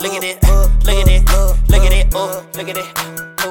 look at it, look at it, look at it, oh, look at it.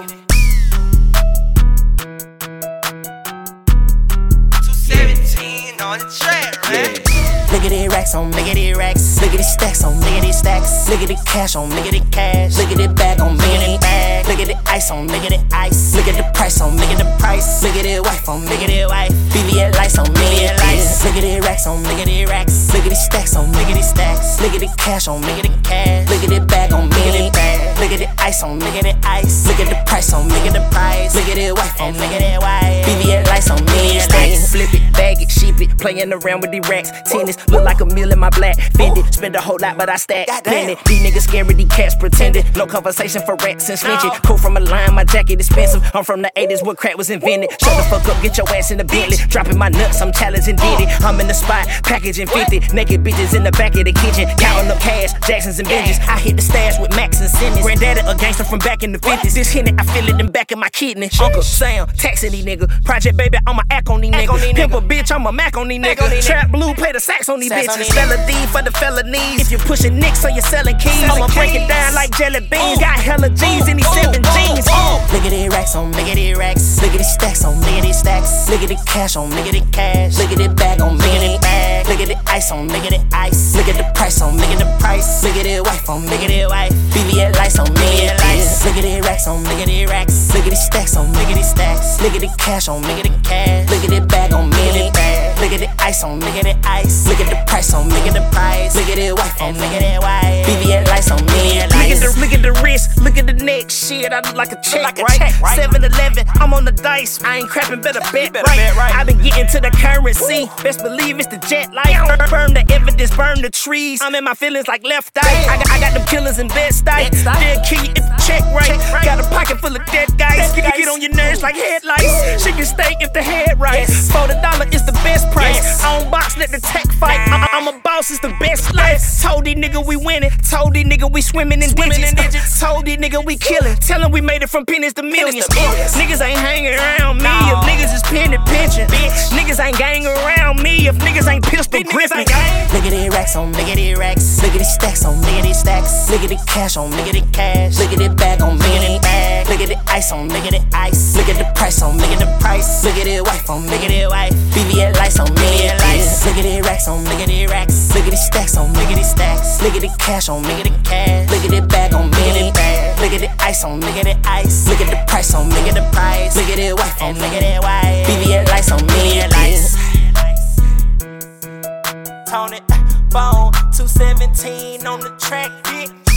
217 on the track, man. Look at it racks on, look at it racks. Look at it stacks on, look at it stacks. Look at it cash on, look at it cash. Look at it bag on, look at it bag. Look at it ice on, look at it ice. Look at the price on, look at the price. Look at it wife on, look at it wife. BBL lights on, look at it lights. Look at it racks on, look at it racks. Look at it stacks on, look at it stacks. Look at it cash on, look at it cash. Look at it bag on, look at it bag. Look at it ice on, look at it ice. Look at the price on, look at the price. Look at it wife on, look at it wife. BBL lights on, look at it lights. Flip it, bag it, sheep it. Playing around with the racks. Tennis look like a meal in my black. Fended, spend a whole lot, but I stack. Plenty. These niggas scared, these cats pretending. No conversation for rats and snitching. Cool from a line, my jacket expensive. I'm from the 80s where crack was invented. Shut the fuck up, get your ass in the Bentley. Dropping my nuts, I'm challenging Diddy. I'm in the spot, packaging 50. Naked bitches in the back of the kitchen. Counting up cash, Jacksons and Benjis. I hit the stash with Max and Simmons. Granddaddy a gangster from back in the 50s. This hit it, I feel it in back of my kidney. Uncle Sam, taxing these niggas. Project baby, I'ma act on these niggas. Pimp a bitch, I'ma Mac on these niggas. Trap blue, play the sax on these bitches. Fella D for the felonies. If you pushing nicks, so you're selling keys. I'ma break it down like jelly beans. Got hella G's in these 7 jeans. Look at it racks on, look at it racks. Look at it stacks on, look at it stacks. Look at it cash on, look at it cash. Look at it bag on, look at it bag. Look at it ice on, look at it ice. Look at the price on, look at the price. Look at it wife on, look at it wife. BBL lights on, look at it lights. Look at it racks on, look at it racks. Look at it stacks on, look at it stacks. Look at it cash on, look at it cash. Look at it bag on, look at it bag. Look at it ice on, look at it ice. Look at the price on, look at the price. Look at it wife on, look at it wife. BBL lights on, look at it lights. Look at the wrist, look at the neck. Shit, I look like a check, right? 7-Eleven, I'm on the dice. I ain't crapping, better bet right. I been getting to the currency. Best believe it's the jet light. Burn the evidence, burn the trees. I'm in my feelings like left eye. I got them killers in bed style. They'll kill you if the check right. Got a pocket full of dead guys. Get on your nerves like headlights. Chicken steak if the head right. $40 is the best price. I don't box, let the tech fight. I'm a boss, it's the best life. Told these nigga we winning. Told these nigga we swimming in digits. Told these nigga we killing. Tell them we made it from pennies to millions. Niggas ain't hanging around me if niggas is penny pinching. Niggas ain't gang around me if niggas ain't pistol gripping. Look at it racks on, look at it racks. Look at it stacks on, look at it stacks. Look at it cash on, look at it cash. Look at it bag on, look at it bag. Look at it ice on, look at it ice. Look at the price on, look at the price. Look at it wife on, look at it wife. BBL lights on, look at it lights. Look at it racks on, look at it racks. Look at it stacks on, look at it stacks. Look at it cash on, look at it cash. Look at it bag on, look at it bag. Look at it ice on, look at it ice. Look at the price on, look at the price. Look at it wife on, look at it wife. BBL lights on, look at it lights. Tone it, bone, 217 on the track, bitch.